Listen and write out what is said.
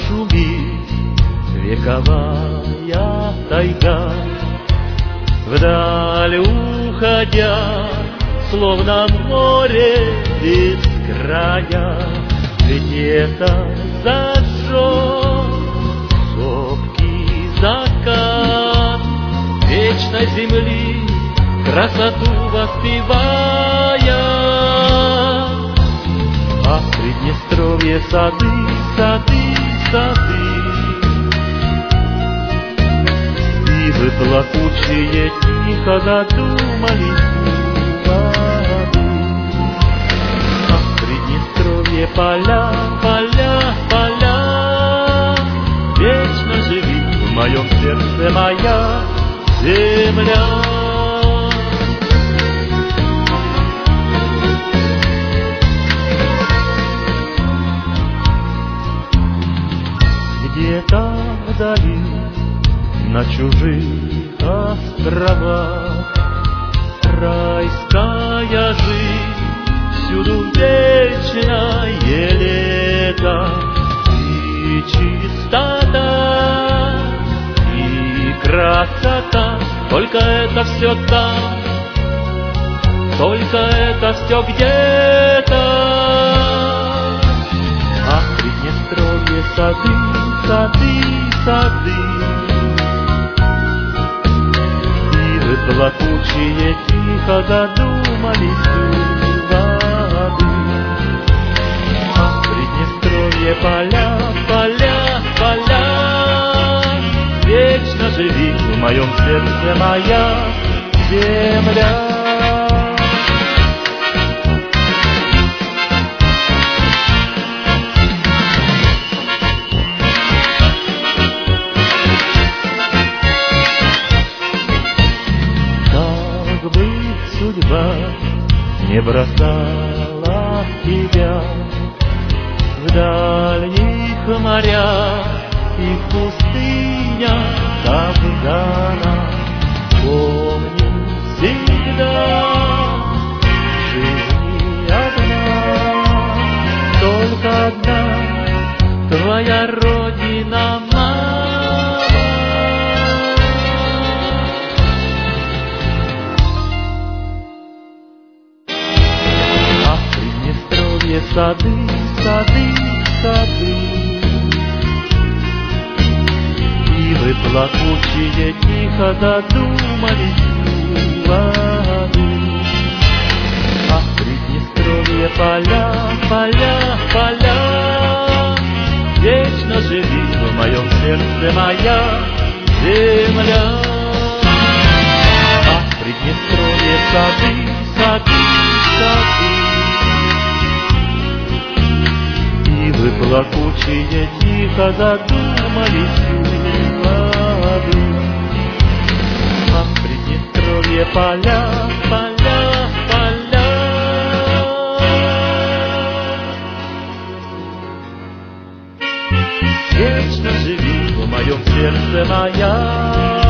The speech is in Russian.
шумит вековая тайга, вдаль уходя, словно море без края, где-то зажжен сопкий закат вечной земли, красоту воспевая. А в Приднестровье сады, сады, сады, ивы плакучие тихо задумались у воды. А в Приднестровье поля, поля, поля, вечно живи в моем сердце моя земля. Где-то вдали, на чужих островах, райская жизнь, всюду вечное лето, и чистота, и красота. Только это все там, только это все где-то. А в Приднестровье сады, сады, сады, ивы плакучие тихо задумались у воды. А в Приднестровье поля, поля, поля, вечно живи в моем сердце моя земля. Судьба не бросала тебя в дальних морях и в пустынях Афгана. Помни всегда, жизнь одна, только одна, твоя родина, мама. Сады, сады, сады, ивы плакучие тихо задумались у воды. А в Приднестровье поля, поля, поля, вечно живи в моем сердце моя земля. А в Приднестровье сады, сады, сады, ивы плакучие тихо задумались у воды. А в Приднестровье поля, поля, поля, вечно живи в моем сердце моя